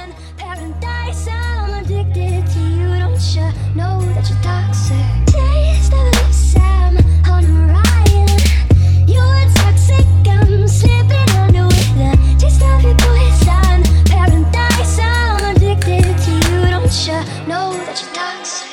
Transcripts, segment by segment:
poison paradise. I'm addicted to you. Don't you know that you're toxic? Taste of it, Sam on Orion. You're toxic. I'm slipping under with the taste of your poison paradise. I'm addicted to you. Don't you know that you're toxic?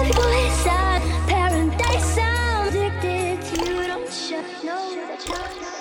Know that you're